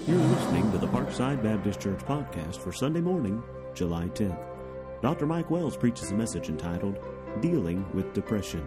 You're listening to the Parkside Baptist Church podcast for Sunday morning, July 10th. Dr. Mike Wells preaches a message entitled, Dealing with Depression.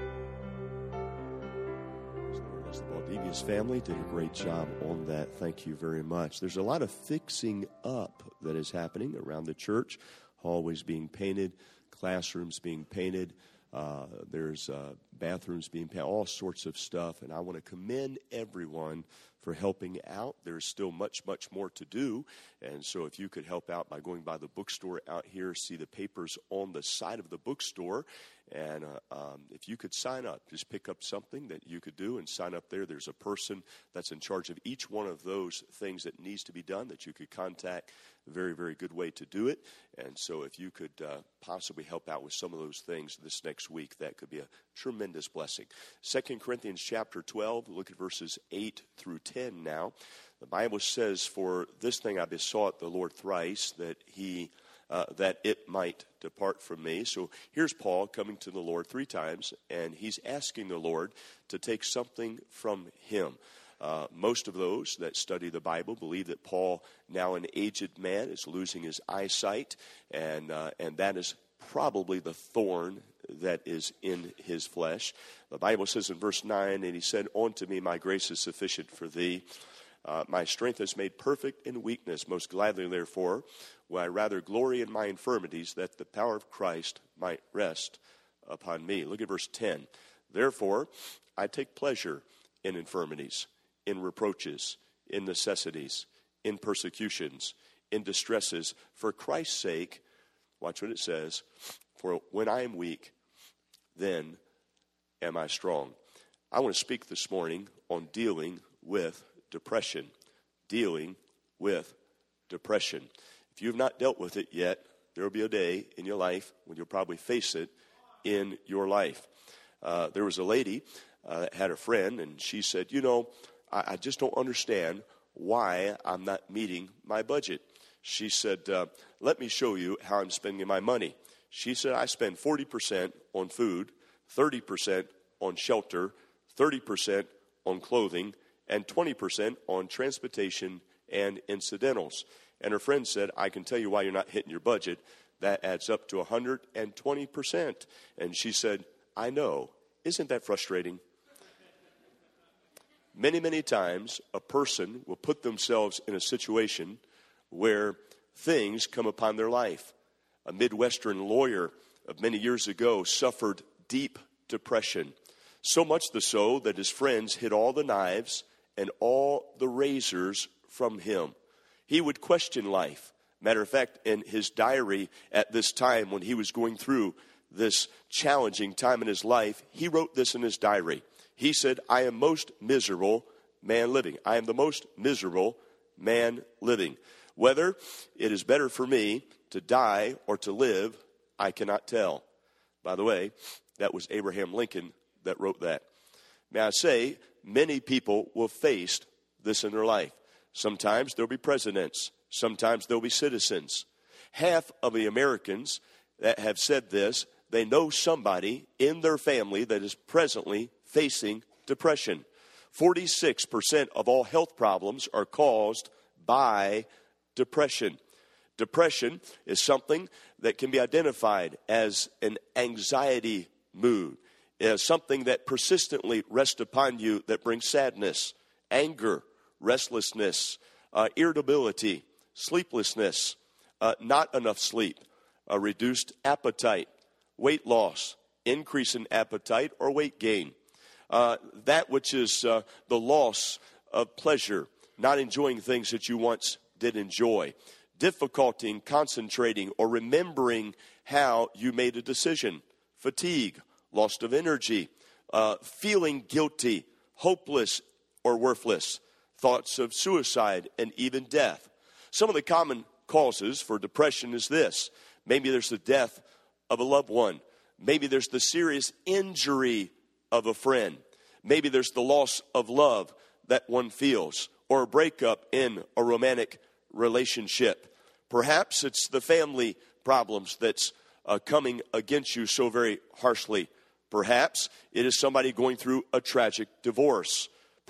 The Valdivia's family did a great job on that. Thank you very much. There's a lot of fixing up that is happening around the church. Hallways being painted, classrooms being painted. There's bathrooms being painted, all sorts of stuff. And I want to commend everyone for helping out. There's still much, much more to do. And so if you could help out by going by the bookstore out here, see the papers on the side of the bookstore. And if you could sign up, just pick up something that you could do and sign up there. There's a person that's in charge of each one of those things that needs to be done that you could contact. A very, very good way to do it. And so if you could possibly help out with some of those things this next week, that could be a tremendous blessing. 2 Corinthians chapter 12, look at verses 8 through 10 now. The Bible says, "For this thing I besought the Lord thrice, that it might depart from me." So here's Paul coming to the Lord 3 times, and he's asking the Lord to take something from him. Most of those that study the Bible believe that Paul, now an aged man, is losing his eyesight, and that is probably the thorn that is in his flesh. The Bible says in verse 9, "And he said, Unto me my grace is sufficient for thee. My strength is made perfect in weakness. Most gladly, therefore, will I rather glory in my infirmities, that the power of Christ might rest upon me." Look at verse 10. "Therefore, I take pleasure in infirmities, in reproaches, in necessities, in persecutions, in distresses, for Christ's sake." Watch what it says. "For when I am weak, then am I strong." I want to speak this morning on dealing with depression. Dealing with depression. If you have not dealt with it yet, there will be a day in your life when you'll probably face it in your life. There was a lady that had a friend, and she said, I just don't understand why I'm not meeting my budget. She said, "Let me show you how I'm spending my money." She said, "I spend 40% on food, 30% on shelter, 30% on clothing, and 20% on transportation and incidentals." And her friend said, "I can tell you why you're not hitting your budget. That adds up to 120%. And she said, "I know. Isn't that frustrating?" Many, many times, a person will put themselves in a situation where things come upon their life. A Midwestern lawyer of many years ago suffered deep depression, so much so that his friends hid all the knives and all the razors from him. He would question life. Matter of fact, in his diary at this time when he was going through this challenging time in his life, he wrote this in his diary. He said, "I am most miserable man living. I am the most miserable man living. Whether it is better for me to die or to live, I cannot tell." By the way, that was Abraham Lincoln that wrote that. May I say, many people will face this in their life. Sometimes there'll be presidents. Sometimes there'll be citizens. Half of the Americans that have said this, they know somebody in their family that is presently facing depression. 46% of all health problems are caused by depression. Depression is something that can be identified as an anxiety mood, as something that persistently rests upon you that brings sadness, anger, restlessness, irritability, sleeplessness, not enough sleep, a reduced appetite, weight loss, increase in appetite or weight gain. That which is the loss of pleasure, not enjoying things that you once did enjoy, difficulty in concentrating or remembering how you made a decision, fatigue, loss of energy, feeling guilty, hopeless or worthless, thoughts of suicide and even death. Some of the common causes for depression is this. Maybe there's the death of a loved one. Maybe there's the serious injury of a friend. Maybe there's the loss of love that one feels, or a breakup in a romantic relationship. Perhaps it's the family problems that's coming against you so very harshly. Perhaps it is somebody going through a tragic divorce.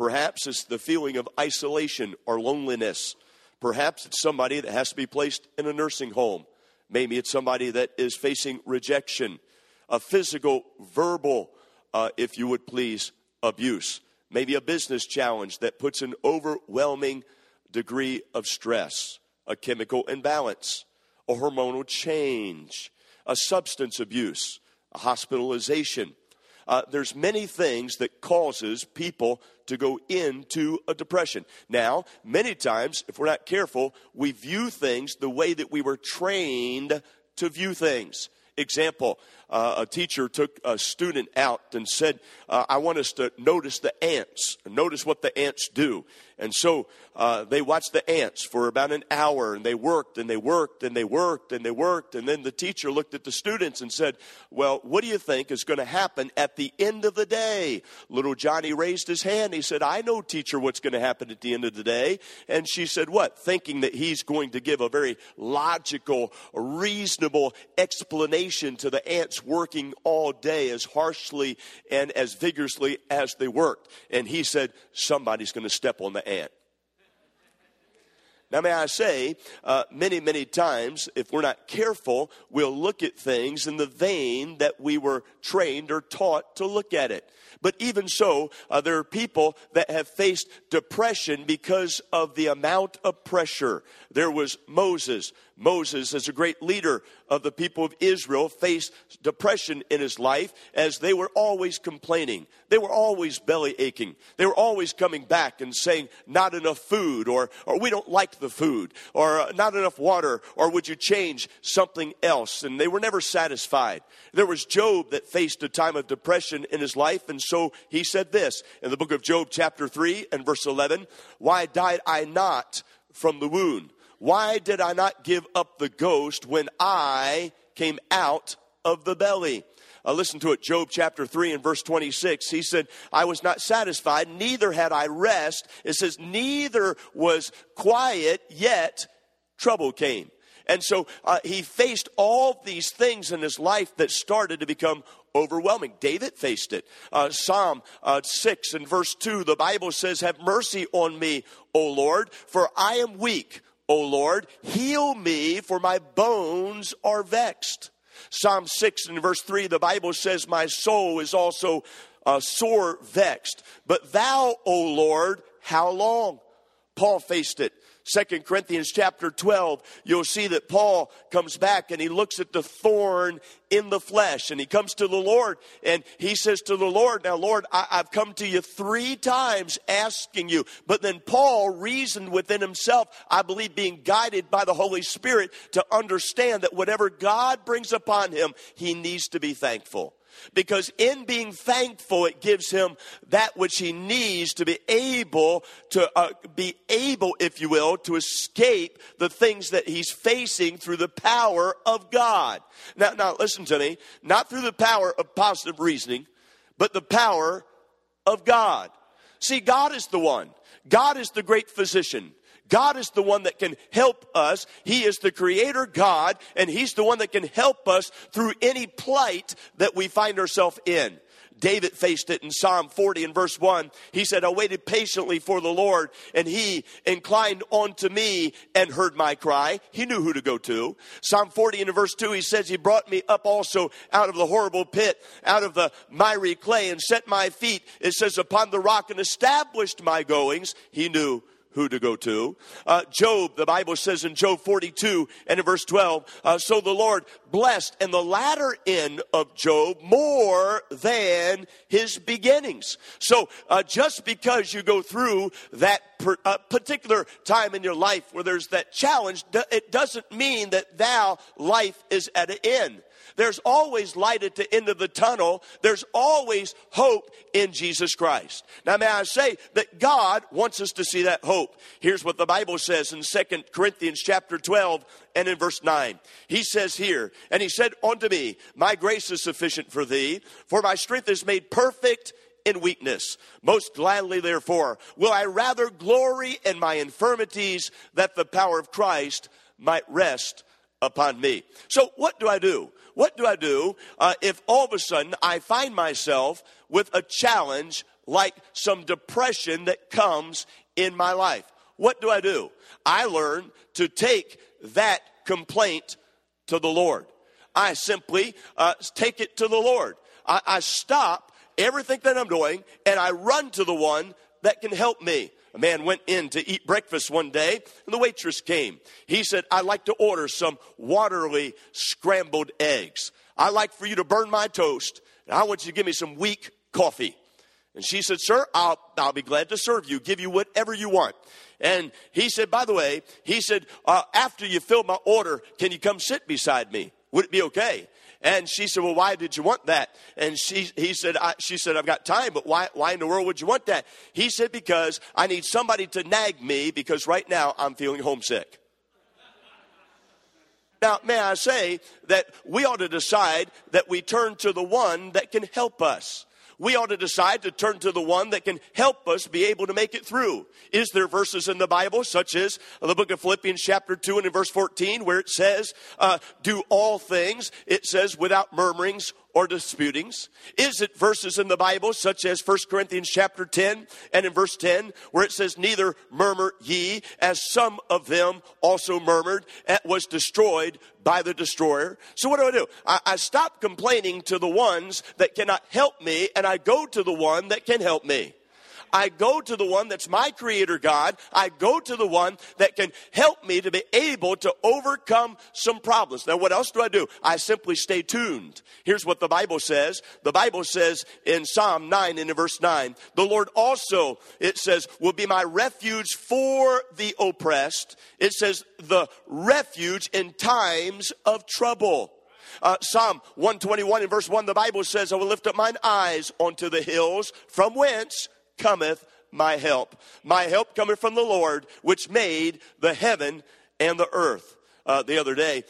Perhaps it's the feeling of isolation or loneliness. Perhaps it's somebody that has to be placed in a nursing home. Maybe it's somebody that is facing rejection, a physical, verbal, if you would please, abuse. Maybe a business challenge that puts an overwhelming degree of stress, a chemical imbalance, a hormonal change, a substance abuse, a hospitalization. There's many things that causes people to go into a depression. Now, many times, if we're not careful, we view things the way that we were trained to view things. Example, a teacher took a student out and said, I want us to notice the ants, notice what the ants do. And so they watched the ants for about an hour, and they worked, and they worked, and they worked, and they worked. And then the teacher looked at the students and said, well, what do you think is going to happen at the end of the day? Little Johnny raised his hand. He said, I know, teacher, what's going to happen at the end of the day. And she said, what? Thinking that he's going to give a very logical, reasonable explanation to the ants working all day as harshly and as vigorously as they worked. And he said, somebody's going to step on the ant. Now, may I say, many, many times, if we're not careful, we'll look at things in the vein that we were trained or taught to look at it. But even so, there are people that have faced depression because of the amount of pressure. There was Moses. Moses, as a great leader of the people of Israel, faced depression in his life as they were always complaining. They were always belly aching. They were always coming back and saying, not enough food, or we don't like the food, or not enough water, or would you change something else? And they were never satisfied. There was Job that faced a time of depression in his life, and so he said this in the book of Job chapter 3 and verse 11, why died I not from the wound? Why did I not give up the ghost when I came out of the belly? Listen to it, Job chapter 3 and verse 26. He said, I was not satisfied, neither had I rest. It says, neither was quiet, yet trouble came. And so he faced all these things in his life that started to become overwhelming. David faced it. Psalm 6 and verse 2, the Bible says, have mercy on me, O Lord, for I am weak. O Lord, heal me, for my bones are vexed. Psalm 6 and verse 3, the Bible says, my soul is also sore vexed. But thou, O Lord, how long? Paul faced it. 2 Corinthians chapter 12, you'll see that Paul comes back and he looks at the thorn in the flesh, and he comes to the Lord and he says to the Lord, now Lord, I've come to you 3 times asking you. But then Paul reasoned within himself, I believe being guided by the Holy Spirit, to understand that whatever God brings upon him, he needs to be thankful. Because in being thankful, it gives him that which he needs to be able, if you will, to escape the things that he's facing through the power of God. Now listen to me. Not through the power of positive reasoning, but the power of God. See, God is the one. God is the great physician. God is the one that can help us. He is the creator God, and he's the one that can help us through any plight that we find ourselves in. David faced it in Psalm 40 and verse 1. He said, I waited patiently for the Lord, and he inclined unto me and heard my cry. He knew who to go to. Psalm 40 and verse 2, he says, he brought me up also out of the horrible pit, out of the miry clay, and set my feet, it says, upon the rock, and established my goings. He knew who to go to. Job, the Bible says in Job 42 and in verse 12, so the Lord blessed in the latter end of Job more than his beginnings. So just because you go through that particular time in your life where there's that challenge, it doesn't mean that thou life is at an end. There's always light at the end of the tunnel. There's always hope in Jesus Christ. Now, may I say that God wants us to see that hope. Here's what the Bible says in 2 Corinthians chapter 12 and in verse 9. He says here, and he said unto me, my grace is sufficient for thee, for my strength is made perfect in weakness. Most gladly, therefore, will I rather glory in my infirmities, that the power of Christ might rest upon me. So what do I do? What do I do if all of a sudden I find myself with a challenge like some depression that comes in my life. What do? I learn to take that complaint to the Lord. I simply take it to the Lord. I stop everything that I'm doing, and I run to the one that can help me. A man went in to eat breakfast one day, and the waitress came. He said, I'd like to order some waterly scrambled eggs. I'd like for you to burn my toast, and I want you to give me some weak coffee. And she said, sir, I'll be glad to serve you, give you whatever you want. And he said, by the way, after you fill my order, can you come sit beside me? Would it be okay? And she said, well, why did you want that? And she said, I've got time, but why in the world would you want that? He said, because I need somebody to nag me because right now I'm feeling homesick. Now, may I say that we ought to decide that we turn to the one that can help us. We ought to decide to turn to the one that can help us be able to make it through. Is there verses in the Bible, such as the book of Philippians chapter 2 and in verse 14, where it says, do all things, it says, without murmurings or disputings? Is it verses in the Bible, such as 1 Corinthians chapter 10 and in verse 10, where it says, neither murmur ye, as some of them also murmured, and was destroyed by the destroyer? So what do? I stop complaining to the ones that cannot help me, and I go to the one that can help me. I go to the one that's my creator God. I go to the one that can help me to be able to overcome some problems. Now, what else do? I simply stay tuned. Here's what the Bible says. The Bible says in Psalm 9 and in verse 9, the Lord also, it says, will be my refuge for the oppressed. It says, the refuge in times of trouble. Psalm 121 and verse 1, the Bible says, I will lift up mine eyes unto the hills, from whence cometh my help. My help cometh from the Lord, which made the heaven and the earth. The other day,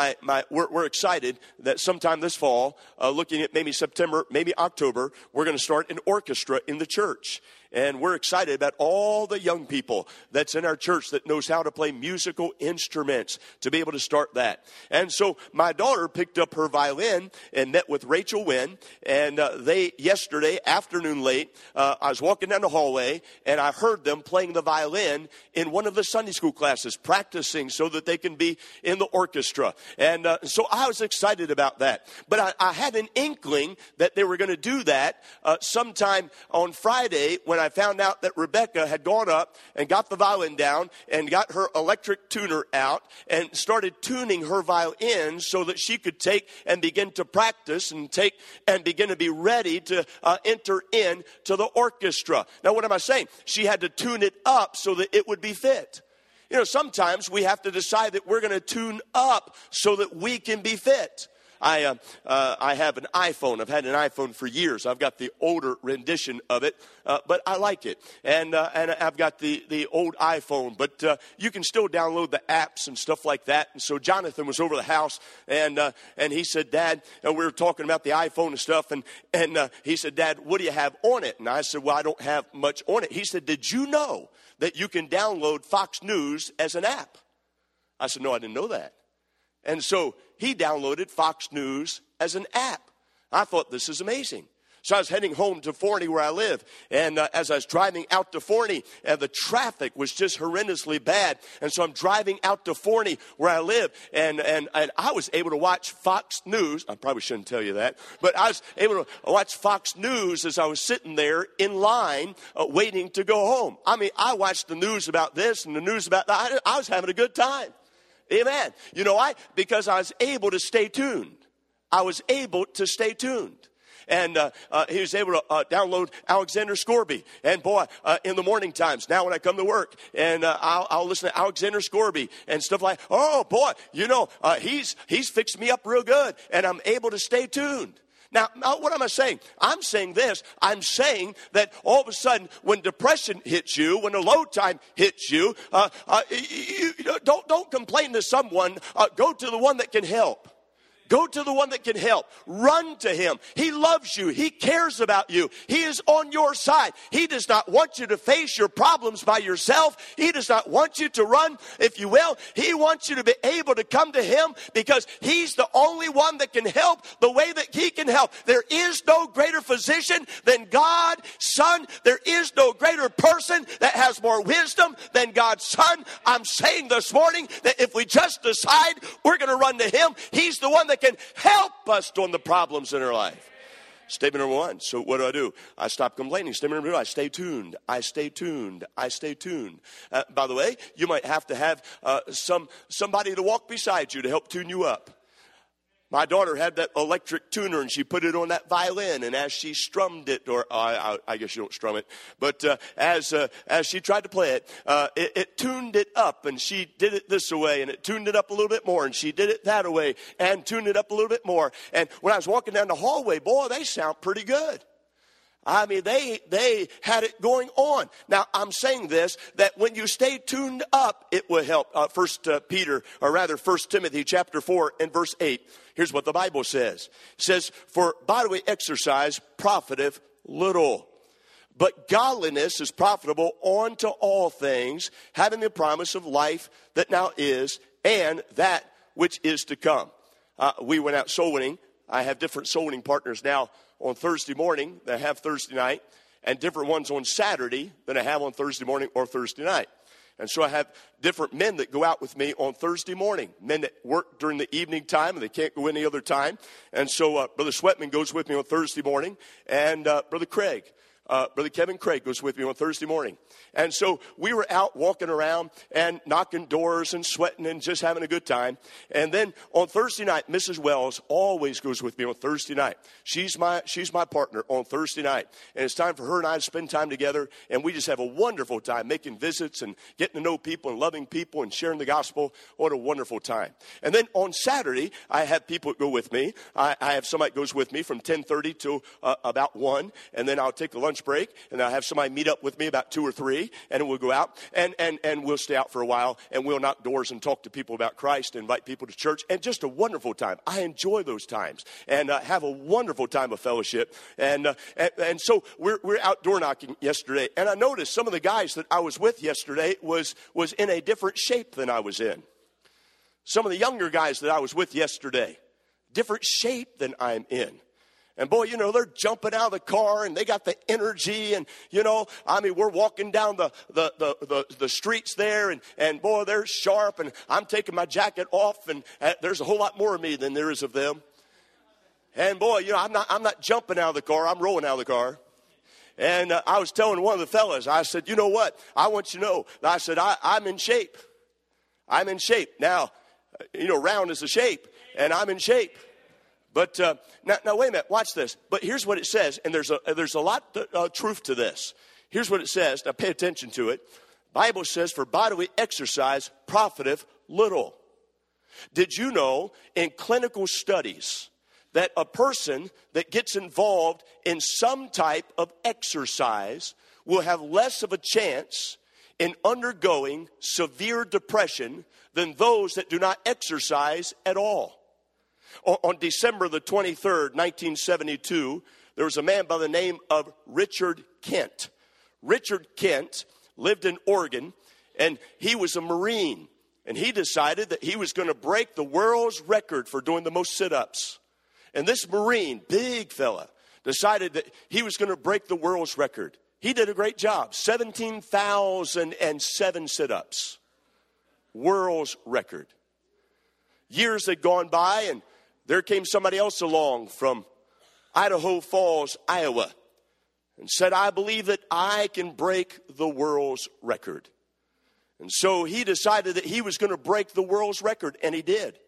we're excited that sometime this fall, looking at maybe September, maybe October, we're going to start an orchestra in the church. And we're excited about all the young people that's in our church that knows how to play musical instruments to be able to start that. And so my daughter picked up her violin and met with Rachel Wynn. And yesterday afternoon late, I was walking down the hallway and I heard them playing the violin in one of the Sunday school classes, practicing so that they can be in the orchestra. And so I was excited about that. But I had an inkling that they were going to do that sometime on Friday when I found out that Rebecca had gone up and got the violin down and got her electric tuner out and started tuning her violin so that she could take and begin to practice and begin to be ready to enter into the orchestra. Now, what am I saying? She had to tune it up so that it would be fit. You know, sometimes we have to decide that we're going to tune up so that we can be fit. I have an iPhone. I've had an iPhone for years. I've got the older rendition of it, but I like it. And I've got the old iPhone, but you can still download the apps and stuff like that. And so Jonathan was over the house, and he said, Dad, and we were talking about the iPhone and stuff, and he said, Dad, what do you have on it? And I said, well, I don't have much on it. He said, did you know that you can download Fox News as an app? I said, no, I didn't know that. And so he downloaded Fox News as an app. I thought, this is amazing. So I was heading home to Forney where I live. And as I was driving out to Forney, the traffic was just horrendously bad. And so I'm driving out to Forney where I live. And I was able to watch Fox News. I probably shouldn't tell you that. But I was able to watch Fox News as I was sitting there in line waiting to go home. I mean, I watched the news about this and the news about that. I was having a good time. Amen. You know why? Because I was able to stay tuned. I was able to stay tuned. And he was able to download Alexander Scorby. And boy, in the morning times, now when I come to work, and I'll listen to Alexander Scorby and stuff like, oh boy, you know, he's fixed me up real good. And I'm able to stay tuned. Now, what am I saying? I'm saying this. I'm saying that all of a sudden, when depression hits you, when a low time hits you, don't complain to someone. Go to the one that can help. Go to the one that can help. Run to him. He loves you. He cares about you. He is on your side. He does not want you to face your problems by yourself. He does not want you to run, if you will. He wants you to be able to come to him because he's the only one that can help the way that he can help. There is no greater physician than God, Son. There is no greater person that has more wisdom than God's Son. I'm saying this morning that if we just decide we're going to run to him, he's the one that can help us on the problems in our life. Statement number one. So what do? I stop complaining. Statement number two. I stay tuned. I stay tuned. I stay tuned. By the way, you might have to have somebody to walk beside you to help tune you up. My daughter had that electric tuner, and she put it on that violin, and as she strummed it, or I guess you don't strum it, but as she tried to play it, it tuned it up, and she did it this way, and it tuned it up a little bit more, and she did it that way, and tuned it up a little bit more. And when I was walking down the hallway, boy, they sound pretty good. I mean, they had it going on. Now, I'm saying this, that when you stay tuned up, it will help. 1 Timothy chapter 4 and verse 8. Here's what the Bible says. It says, for bodily exercise profiteth little, but godliness is profitable unto all things, having the promise of life that now is, and that which is to come. We went out soul winning. I have different soul winning partners now on Thursday morning than I have Thursday night, and different ones on Saturday than I have on Thursday morning or Thursday night. And so I have different men that go out with me on Thursday morning, men that work during the evening time and they can't go any other time. And so Brother Sweatman goes with me on Thursday morning, and Brother Kevin Craig goes with me on Thursday morning. And so we were out walking around and knocking doors and sweating and just having a good time. And then on Thursday night, Mrs. Wells always goes with me on Thursday night. She's my partner on Thursday night. And it's time for her and I to spend time together. And we just have a wonderful time making visits and getting to know people and loving people and sharing the gospel. What a wonderful time. And then on Saturday, I have people that go with me. I have somebody that goes with me from 10:30 to about 1. And then I'll take the lunch break, and I'll have somebody meet up with me about 2 or 3, and we'll go out, and we'll stay out for a while, and we'll knock doors and talk to people about Christ, and invite people to church, and just a wonderful time. I enjoy those times, and have a wonderful time of fellowship. And so we're out door knocking yesterday, and I noticed some of the guys that I was with yesterday was in a different shape than I was in. Some of the younger guys that I was with yesterday, different shape than I'm in. And boy, they're jumping out of the car and they got the energy, and we're walking down the streets there, and boy, they're sharp, and I'm taking my jacket off, and there's a whole lot more of me than there is of them. And boy, I'm not jumping out of the car, I'm rolling out of the car. And I was telling one of the fellas, I said, you know what? I want you to know. I said, I'm in shape. I'm in shape. Now, round is a shape, and I'm in shape. But now wait a minute, watch this. But here's what it says, and there's a lot of truth to this. Here's what it says. Now pay attention to it. Bible says, for bodily exercise profiteth little. Did you know in clinical studies that a person that gets involved in some type of exercise will have less of a chance in undergoing severe depression than those that do not exercise at all? On December the 23rd, 1972, there was a man by the name of Richard Kent. Richard Kent lived in Oregon, and he was a Marine. And he decided that he was going to break the world's record for doing the most sit-ups. And this Marine, big fella, decided that he was going to break the world's record. He did a great job, 17,007 sit-ups. World's record. Years had gone by, and there came somebody else along from Idaho Falls, Iowa, and said, I believe that I can break the world's record. And so he decided that he was going to break the world's record, and he did.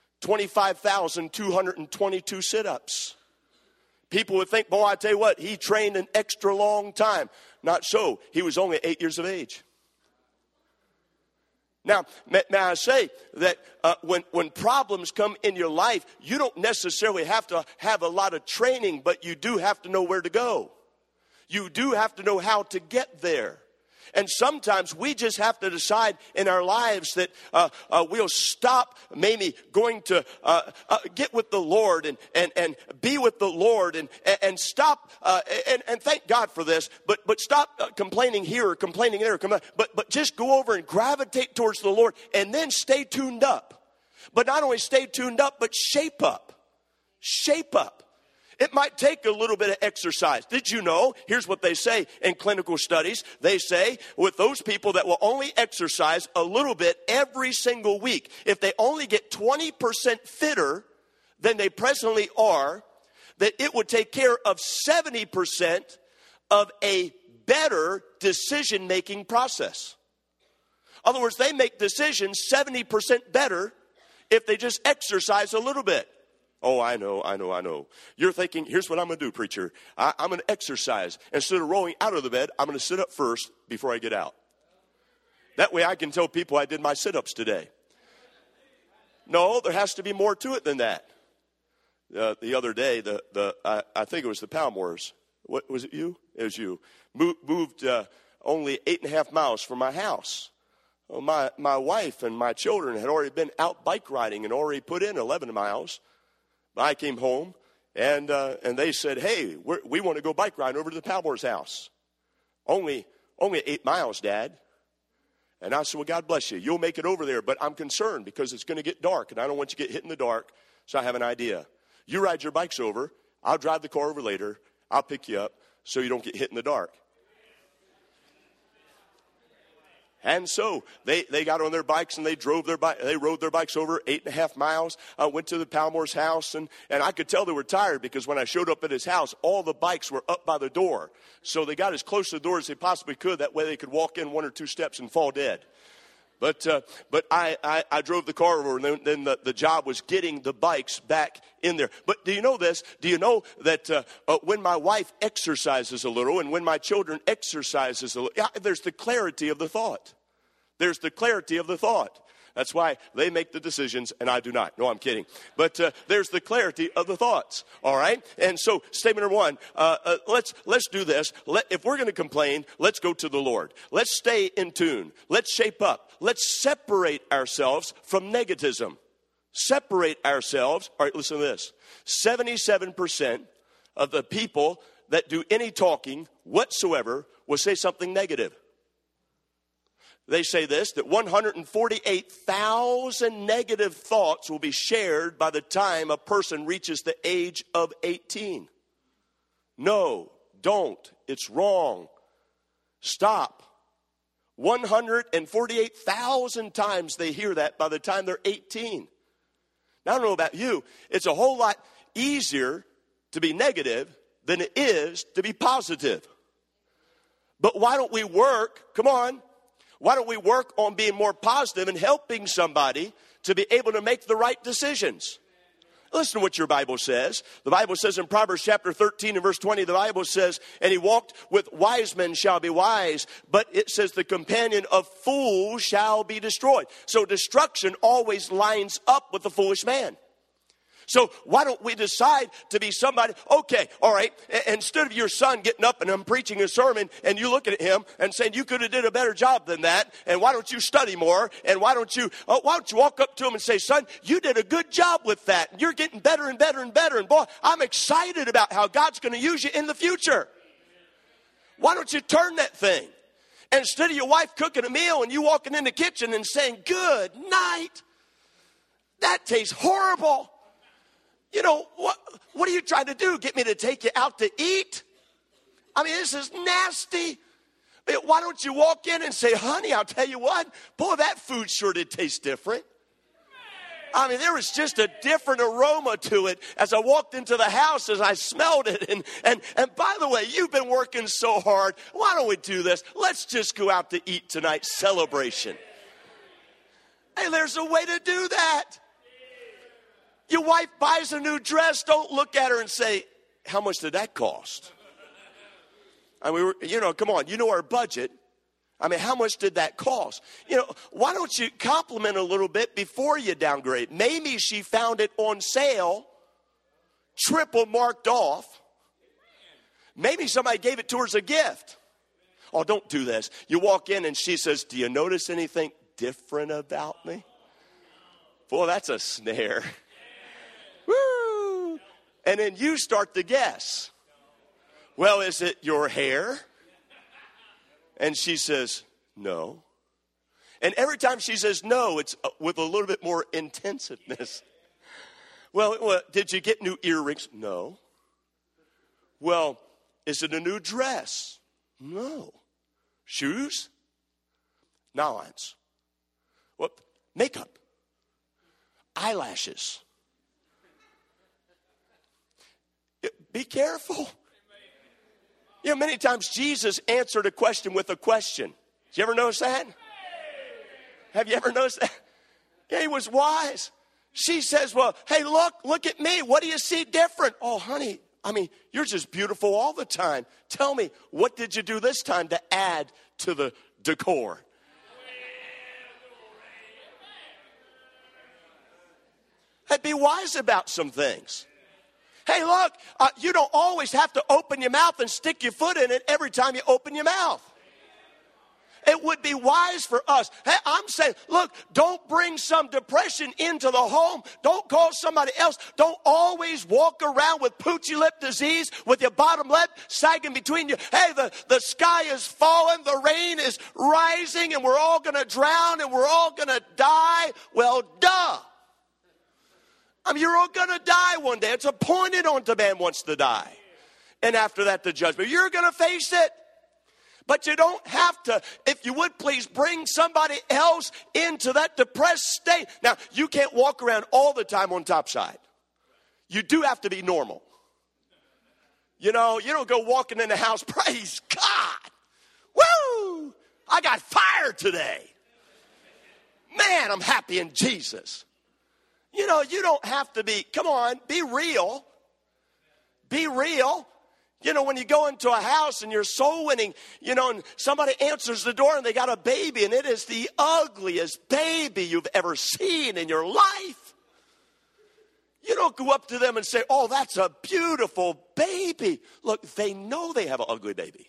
25,222 sit-ups. People would think, boy, I tell you what, he trained an extra long time. Not so. He was only 8 years of age. Now, may I say that when problems come in your life, you don't necessarily have to have a lot of training, but you do have to know where to go. You do have to know how to get there. And sometimes we just have to decide in our lives that we'll stop maybe going to get with the Lord and be with the Lord and stop and thank God for this, but stop complaining here or complaining there, but just go over and gravitate towards the Lord and then stay tuned up. But not only stay tuned up, but shape up. Shape up. It might take a little bit of exercise. Did you know? Here's what they say in clinical studies. They say with those people that will only exercise a little bit every single week, if they only get 20% fitter than they presently are, that it would take care of 70% of a better decision-making process. In other words, they make decisions 70% better if they just exercise a little bit. Oh, I know. You're thinking, here's what I'm going to do, preacher. I'm going to exercise. Instead of rolling out of the bed, I'm going to sit up first before I get out. That way I can tell people I did my sit-ups today. No, there has to be more to it than that. The other day, I think it was the Palmores. What was it? You? It was you. Moved only 8.5 miles from my house. Well, my wife and my children had already been out bike riding and already put in 11 miles. I came home, and they said, hey, we want to go bike riding over to the Palmore's house. Only 8 miles, Dad. And I said, well, God bless you. You'll make it over there, but I'm concerned because it's going to get dark, and I don't want you to get hit in the dark, so I have an idea. You ride your bikes over. I'll drive the car over later. I'll pick you up so you don't get hit in the dark. And so they got on their bikes and they rode their bikes over 8.5 miles. Went to the Palmore's house and I could tell they were tired because when I showed up at his house, all the bikes were up by the door. So they got as close to the door as they possibly could. That way they could walk in 1 or 2 steps and fall dead. But I drove the car over, and then the job was getting the bikes back in there. But do you know this? Do you know that when my wife exercises a little and when my children exercises a little, there's the clarity of the thought. There's the clarity of the thought. That's why they make the decisions and I do not. No, I'm kidding. But there's the clarity of the thoughts. All right? And so statement number 1, let's do this. If we're going to complain, let's go to the Lord. Let's stay in tune. Let's shape up. Let's separate ourselves from negativism. Separate ourselves. All right, listen to this. 77% of the people that do any talking whatsoever will say something negative. They say this, that 148,000 negative thoughts will be shared by the time a person reaches the age of 18. No, don't. It's wrong. Stop. 148,000 times they hear that by the time they're 18. Now, I don't know about you. It's a whole lot easier to be negative than it is to be positive. But why don't we work? Come on. Why don't we work on being more positive and helping somebody to be able to make the right decisions? Listen to what your Bible says. The Bible says in Proverbs chapter 13 and verse 20, the Bible says, and he walked with wise men shall be wise, but it says the companion of fools shall be destroyed. So destruction always lines up with the foolish man. So why don't we decide to be somebody, okay, all right, instead of your son getting up and I'm preaching a sermon and you looking at him and saying you could have did a better job than that, and why don't you study more, and why don't you walk up to him and say, son, you did a good job with that, and you're getting better and better and better, and boy, I'm excited about how God's going to use you in the future. Why don't you turn that thing? And instead of your wife cooking a meal and you walking in the kitchen and saying, good night, that tastes horrible. You know, what are you trying to do? Get me to take you out to eat? I mean, this is nasty. Why don't you walk in and say, honey, I'll tell you what, boy, that food sure did taste different. I mean, there was just a different aroma to it as I walked into the house, as I smelled it. And by the way, you've been working so hard. Why don't we do this? Let's just go out to eat tonight. Celebration. Hey, there's a way to do that. Your wife buys a new dress, don't look at her and say, how much did that cost? I mean, come on, you know our budget. I mean, how much did that cost? You know, why don't you compliment a little bit before you downgrade? Maybe she found it on sale, triple marked off. Maybe somebody gave it to her as a gift. Oh, don't do this. You walk in and she says, do you notice anything different about me? Boy, that's a snare. Woo! And then you start to guess. Well, is it your hair? And she says, no. And every time she says no, it's with a little bit more intensiveness. Well, did you get new earrings? No. Well, is it a new dress? No. Shoes? Nons. What? Makeup. Eyelashes. Be careful. You know, many times Jesus answered a question with a question. Did you ever notice that? Have you ever noticed that? Yeah, he was wise. She says, well, hey, look at me. What do you see different? Oh, honey, I mean, you're just beautiful all the time. Tell me, what did you do this time to add to the decor? I'd be wise about some things. Hey, look, you don't always have to open your mouth and stick your foot in it every time you open your mouth. It would be wise for us. Hey, I'm saying, look, don't bring some depression into the home. Don't call somebody else. Don't always walk around with poochy lip disease with your bottom lip sagging between you. Hey, the sky is falling, the rain is rising, and we're all going to drown and we're all going to die. Well, duh. I mean, you're all going to die one day. It's appointed unto man once to die. And after that, the judgment. You're going to face it. But you don't have to, if you would please, bring somebody else into that depressed state. Now, you can't walk around all the time on top side. You do have to be normal. You know, you don't go walking in the house, praise God. Woo! I got fired today. Man, I'm happy in Jesus. You know, you don't have to be, come on, be real. Be real. You know, when you go into a house and you're soul winning, you know, and somebody answers the door and they got a baby and it is the ugliest baby you've ever seen in your life. You don't go up to them and say, oh, that's a beautiful baby. Look, they know they have an ugly baby.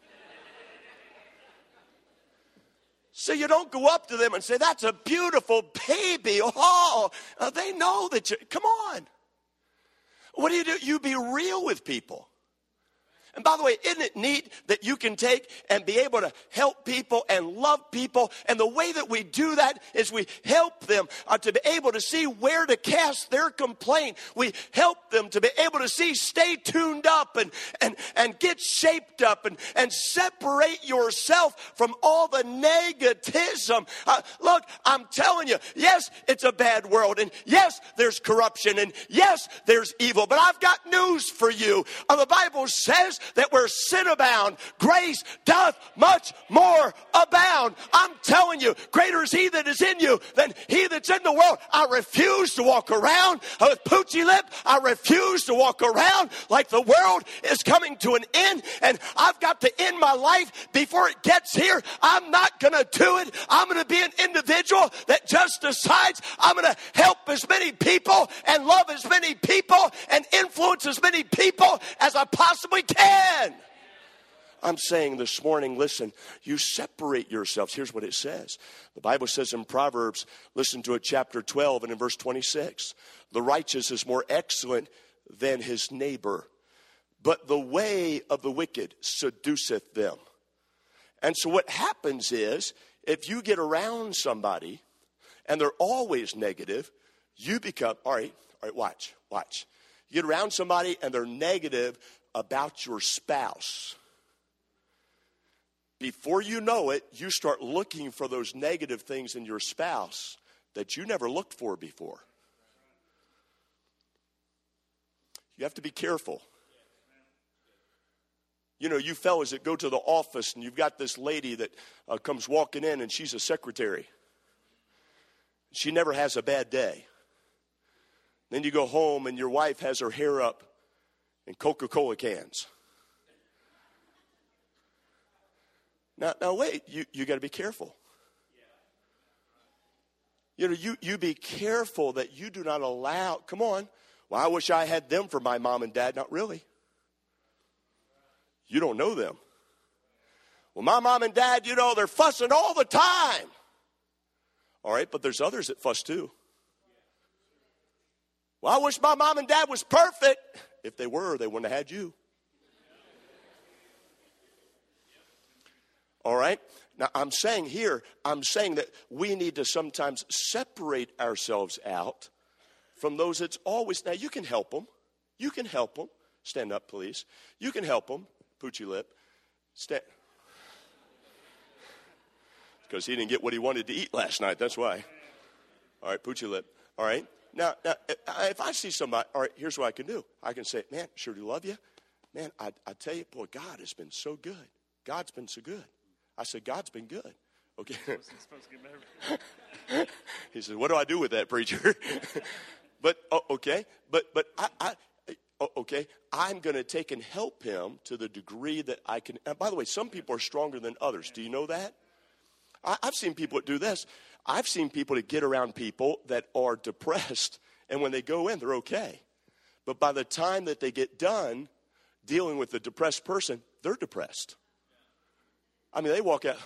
So you don't go up to them and say, that's a beautiful baby. Oh, they know that you, come on. What do? You be real with people. And by the way, isn't it neat that you can take and be able to help people and love people? And the way that we do that is we help them to be able to see where to cast their complaint. We help them to be able to see, stay tuned up and get shaped up and separate yourself from all the negativism. Look, I'm telling you, yes, it's a bad world. And yes, there's corruption. And yes, there's evil. But I've got news for you. The Bible says that where sin abound, grace doth much more abound. I'm telling you, greater is he that is in you than he that's in the world. I refuse to walk around with poochy lip. I refuse to walk around like the world is coming to an end and I've got to end my life before it gets here. I'm not going to do it. I'm going to be an individual that just decides I'm going to help as many people and love as many people and influence as many people as I possibly can. I'm saying this morning, listen, you separate yourselves. Here's what it says. The Bible says in Proverbs, listen to it, chapter 12 and in verse 26. The righteous is more excellent than his neighbor, but the way of the wicked seduceth them. And so what happens is, if you get around somebody and they're always negative, you become, all right, watch. You get around somebody and they're negative about your spouse. Before you know it, you start looking for those negative things in your spouse that you never looked for before. You have to be careful. You know, you fellas that go to the office and you've got this lady that comes walking in and she's a secretary. She never has a bad day. Then you go home and your wife has her hair up in Coca-Cola cans. Now wait, you got to be careful. You know, you be careful that you do not allow, come on. Well, I wish I had them for my mom and dad. Not really. You don't know them. Well, my mom and dad, they're fussing all the time. All right, but there's others that fuss too. Well, I wish my mom and dad was perfect. If they were, they wouldn't have had you. All right? Now, I'm saying that we need to sometimes separate ourselves out from those that's always, now you can help them. You can help them. Stand up, please. You can help them. Poochie lip. Stand. Because he didn't get what he wanted to eat last night. That's why. All right, poochie lip. All right. Now, if I see somebody, all right, here's what I can do. I can say, man, sure do love you. Man, I tell you, boy, God has been so good. God's been so good. I said, God's been good. Okay. He said, what do I do with that, preacher? But, okay. But okay, I'm going to take and help him to the degree that I can. And by the way, some people are stronger than others. Do you know that? I've seen people that do this. I've seen people that get around people that are depressed, and when they go in, they're okay. But by the time that they get done dealing with the depressed person, they're depressed. I mean, they walk out,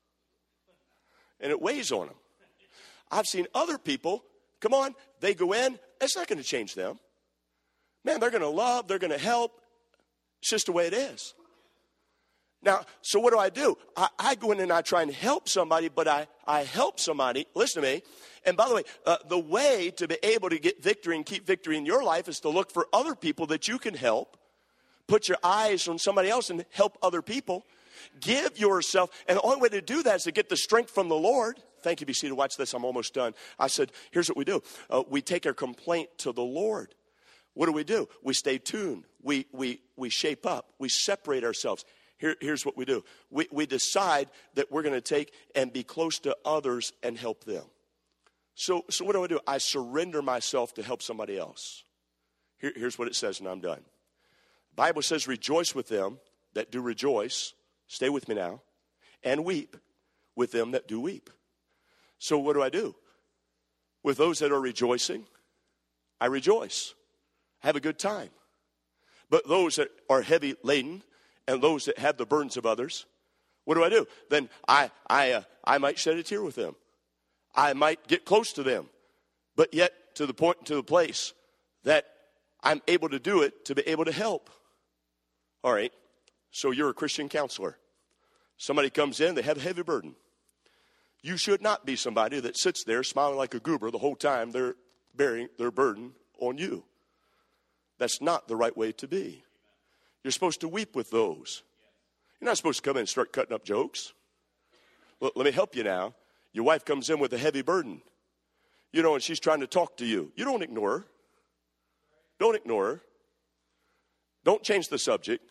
and it weighs on them. I've seen other people, come on, they go in, it's not going to change them. Man, they're going to love, they're going to help. It's just the way it is. Now, so what do? I go in and I try and help somebody, but I help somebody, listen to me. And by the way, the way to be able to get victory and keep victory in your life is to look for other people that you can help. Put your eyes on somebody else and help other people. Give yourself, and the only way to do that is to get the strength from the Lord. Thank you, be seated. Watch this, I'm almost done. I said, here's what we do. We take our complaint to the Lord. What do? We stay tuned. We shape up. We separate ourselves. Here's what we do. We decide that we're going to take and be close to others and help them. So what do? I surrender myself to help somebody else. Here's what it says, and I'm done. The Bible says, rejoice with them that do rejoice. Stay with me now. And weep with them that do weep. So what do? With those that are rejoicing, I rejoice. Have a good time. But those that are heavy laden and those that have the burdens of others, what do? Then I might shed a tear with them. I might get close to them, but yet to the point, to the place that I'm able to do it, to be able to help. All right, so you're a Christian counselor. Somebody comes in, they have a heavy burden. You should not be somebody that sits there smiling like a goober the whole time they're bearing their burden on you. That's not the right way to be. You're supposed to weep with those. You're not supposed to come in and start cutting up jokes. Well, let me help you now. Your wife comes in with a heavy burden, and she's trying to talk to you. You don't ignore her. Don't ignore her. Don't change the subject.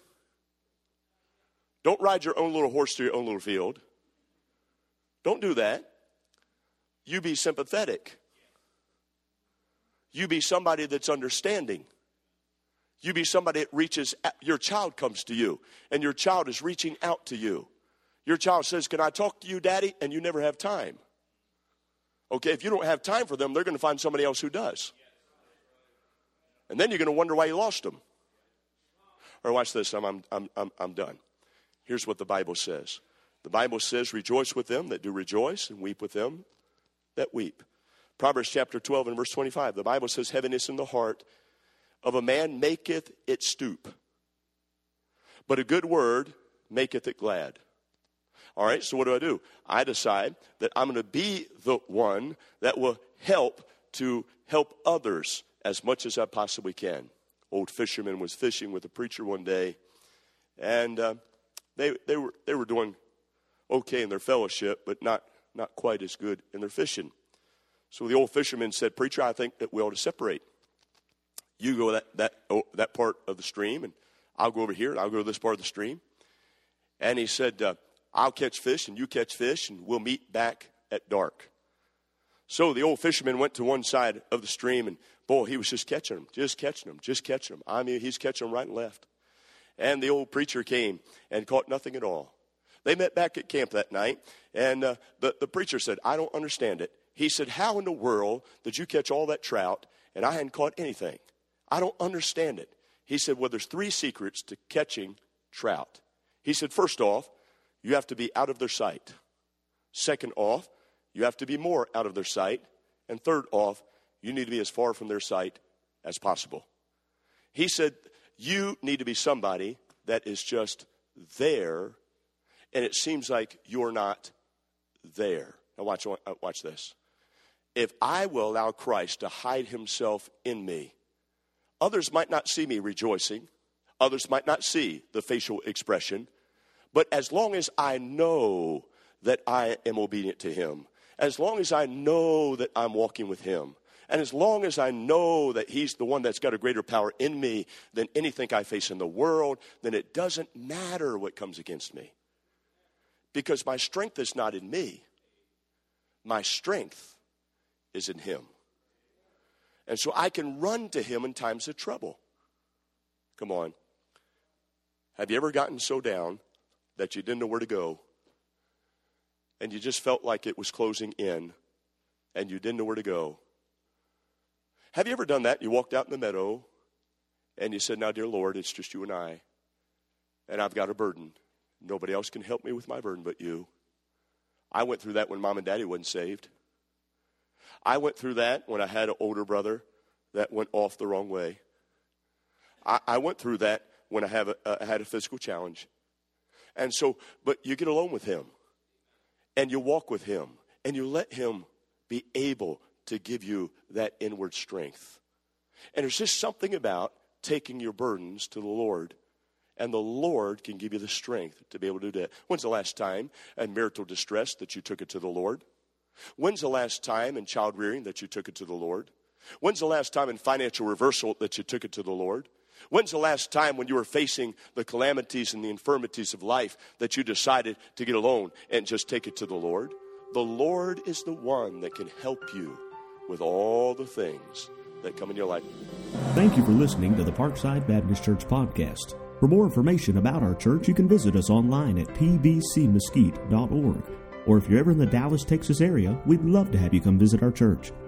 Don't ride your own little horse to your own little field. Don't do that. You be sympathetic. You be somebody that's understanding. You be somebody that reaches, your child comes to you, and your child is reaching out to you. Your child says, can I talk to you, Daddy? And you never have time. Okay, if you don't have time for them, they're going to find somebody else who does. And then you're going to wonder why you lost them. Or watch this, I'm done. Here's what the Bible says. The Bible says, rejoice with them that do rejoice, and weep with them that weep. Proverbs chapter 12 and verse 25. The Bible says, heaviness in the heart of a man maketh it stoop, but a good word maketh it glad. All right, so what do? I decide that I'm going to be the one that will help to help others as much as I possibly can. Old fisherman was fishing with a preacher one day, and they were doing okay in their fellowship, but not quite as good in their fishing. So the old fisherman said, preacher, I think that we ought to separate. You go that part of the stream, and I'll go over here, and I'll go to this part of the stream. And he said, I'll catch fish, and you catch fish, and we'll meet back at dark. So the old fisherman went to one side of the stream, and boy, he was just catching them. I mean, he's catching them right and left. And the old preacher came and caught nothing at all. They met back at camp that night, and the preacher said, I don't understand it. He said, how in the world did you catch all that trout, and I hadn't caught anything? I don't understand it. He said, well, there's 3 secrets to catching trout. He said, first off, you have to be out of their sight. Second off, you have to be more out of their sight. And third off, you need to be as far from their sight as possible. He said, you need to be somebody that is just there, and it seems like you're not there. Now watch this. If I will allow Christ to hide himself in me, others might not see me rejoicing. Others might not see the facial expression. But as long as I know that I am obedient to him, as long as I know that I'm walking with him, and as long as I know that he's the one that's got a greater power in me than anything I face in the world, then it doesn't matter what comes against me. Because my strength is not in me. My strength is in him. And so I can run to him in times of trouble. Come on. Have you ever gotten so down that you didn't know where to go, and you just felt like it was closing in, and you didn't know where to go? Have you ever done that? You walked out in the meadow, and you said, now, dear Lord, it's just you and I've got a burden. Nobody else can help me with my burden but you. I went through that when Mom and Daddy wasn't saved. I went through that when I had an older brother that went off the wrong way. I went through that when I had a physical challenge. And so, but you get alone with him, and you walk with him, and you let him be able to give you that inward strength. And there's just something about taking your burdens to the Lord, and the Lord can give you the strength to be able to do that. When's the last time in marital distress that you took it to the Lord? When's the last time in child rearing that you took it to the Lord? When's the last time in financial reversal that you took it to the Lord? When's the last time when you were facing the calamities and the infirmities of life that you decided to get alone and just take it to the Lord? The Lord is the one that can help you with all the things that come in your life. Thank you for listening to the Parkside Baptist Church podcast. For more information about our church, you can visit us online at pbcmesquite.org. Or if you're ever in the Dallas, Texas area, we'd love to have you come visit our church.